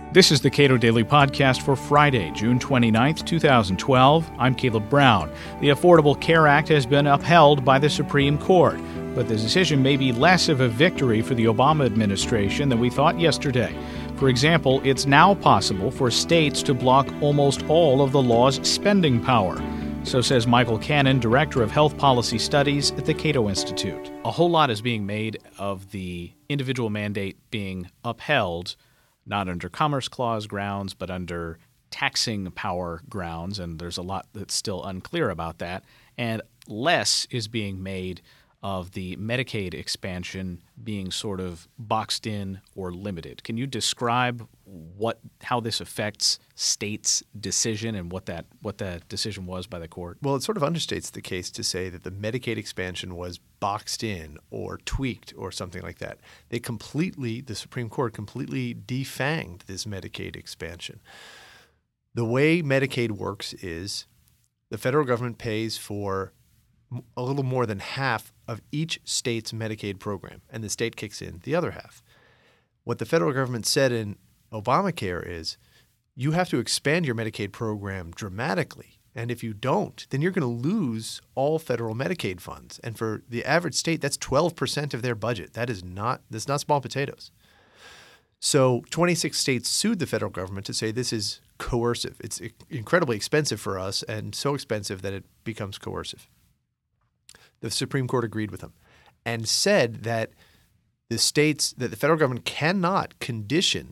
This is the Cato Daily Podcast for Friday, June 29th, 2012. I'm Caleb Brown. The Affordable Care Act has been upheld by the Supreme Court, but the decision may be less of a victory for the Obama administration than we thought yesterday. For example, it's now possible for states to block almost all of the law's spending power. So says Michael Cannon, Director of Health Policy Studies at the Cato Institute. A whole lot is being made of the individual mandate being upheld, not under Commerce Clause grounds, but under taxing power grounds, and there's a lot that's still unclear about that. And less is being made of the Medicaid expansion being sort of boxed in or limited. Can you describe how this affects states' decision and what that decision was by the court? Well, it sort of understates the case to say that the Medicaid expansion was boxed in or tweaked or something like that. The Supreme Court completely defanged this Medicaid expansion. The way Medicaid works is the federal government pays for a little more than half of each state's Medicaid program, and the state kicks in the other half. What the federal government said in Obamacare is you have to expand your Medicaid program dramatically, and if you don't, then you're going to lose all federal Medicaid funds. And for the average state, that's 12% of their budget. That's not small potatoes. So 26 states sued the federal government to say this is coercive. It's incredibly expensive for us, and so expensive that it becomes coercive. The Supreme Court agreed with them and said that the federal government cannot condition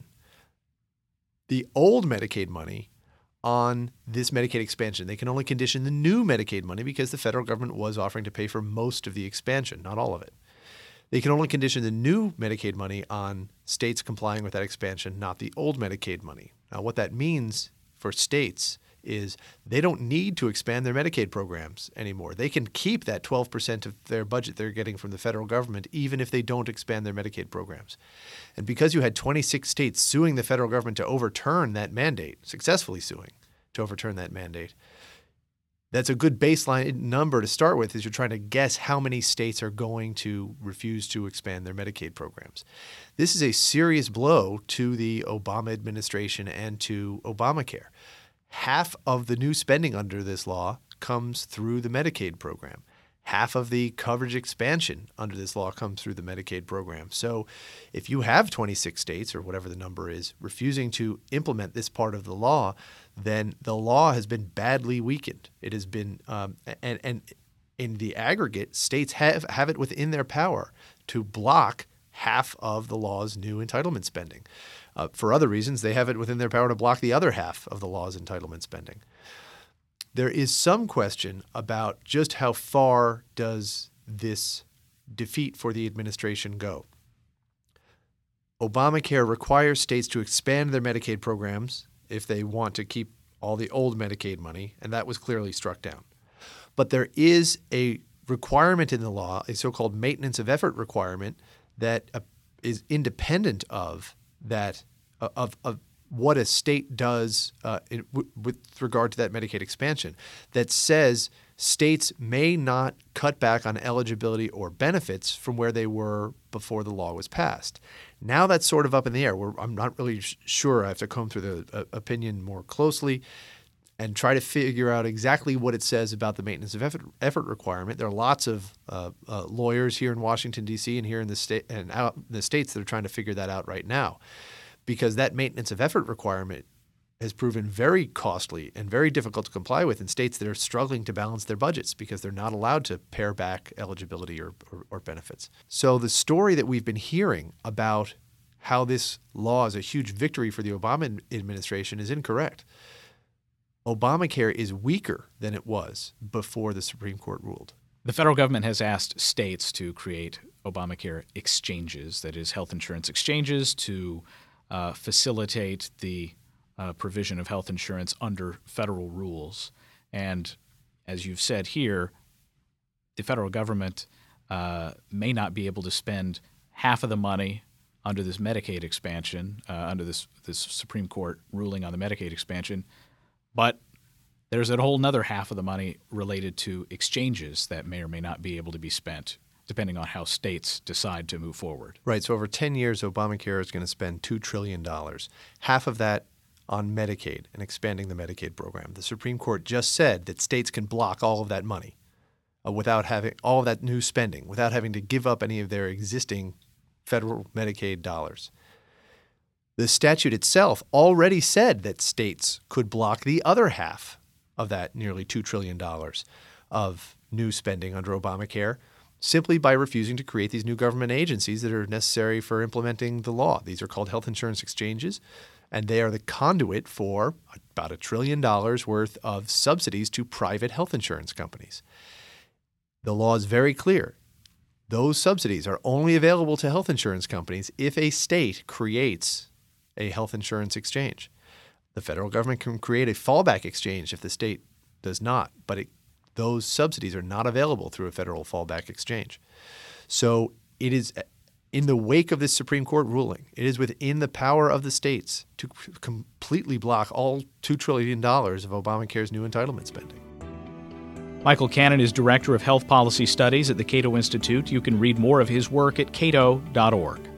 the old Medicaid money on this Medicaid expansion. They can only condition the new Medicaid money because the federal government was offering to pay for most of the expansion, not all of it. They can only condition the new Medicaid money on states complying with that expansion, not the old Medicaid money. Now, what that means for states is they don't need to expand their Medicaid programs anymore. They can keep that 12% of their budget they're getting from the federal government even if they don't expand their Medicaid programs. And because you had 26 states suing the federal government to overturn that mandate, successfully suing to overturn that mandate, that's a good baseline number to start with as you're trying to guess how many states are going to refuse to expand their Medicaid programs. This is a serious blow to the Obama administration and to Obamacare. Half of the new spending under this law comes through the Medicaid program. Half of the coverage expansion under this law comes through the Medicaid program. So if you have 26 states, or whatever the number is, refusing to implement this part of the law, then the law has been badly weakened. It has been and in the aggregate, states have it within their power to block half of the law's new entitlement spending. For other reasons, they have it within their power to block the other half of the law's entitlement spending. There is some question about just how far does this defeat for the administration go. Obamacare requires states to expand their Medicaid programs if they want to keep all the old Medicaid money, and that was clearly struck down. But there is a requirement in the law, a so-called maintenance of effort requirement, that is independent of that of what a state does with regard to that Medicaid expansion, that says states may not cut back on eligibility or benefits from where they were before the law was passed. Now that's sort of up in the air. I'm not really sure. I have to comb through the opinion more closely and try to figure out exactly what it says about the maintenance of effort requirement. There are lots of lawyers here in Washington, D.C. and here in the state and out in the states that are trying to figure that out right now, because that maintenance of effort requirement has proven very costly and very difficult to comply with in states that are struggling to balance their budgets because they're not allowed to pare back eligibility or benefits. So the story that we've been hearing about how this law is a huge victory for the Obama administration is incorrect. Obamacare is weaker than it was before the Supreme Court ruled. The federal government has asked states to create Obamacare exchanges, that is, health insurance exchanges, to facilitate the provision of health insurance under federal rules. And as you've said here, the federal government may not be able to spend half of the money under this Medicaid expansion, under this Supreme Court ruling on the Medicaid expansion, but there's a whole other half of the money related to exchanges that may or may not be able to be spent depending on how states decide to move forward. Right. So over 10 years, Obamacare is going to spend $2 trillion, half of that on Medicaid and expanding the Medicaid program. The Supreme Court just said that states can block all of that money without having all of that new spending, without having to give up any of their existing federal Medicaid dollars. The statute itself already said that states could block the other half of that nearly $2 trillion of new spending under Obamacare simply by refusing to create these new government agencies that are necessary for implementing the law. These are called health insurance exchanges, and they are the conduit for about $1 trillion worth of subsidies to private health insurance companies. The law is very clear. Those subsidies are only available to health insurance companies if a state creates a health insurance exchange. The federal government can create a fallback exchange if the state does not, but those subsidies are not available through a federal fallback exchange. So it is, in the wake of this Supreme Court ruling, it is within the power of the states to completely block all $2 trillion of Obamacare's new entitlement spending. Michael Cannon is Director of Health Policy Studies at the Cato Institute. You can read more of his work at cato.org.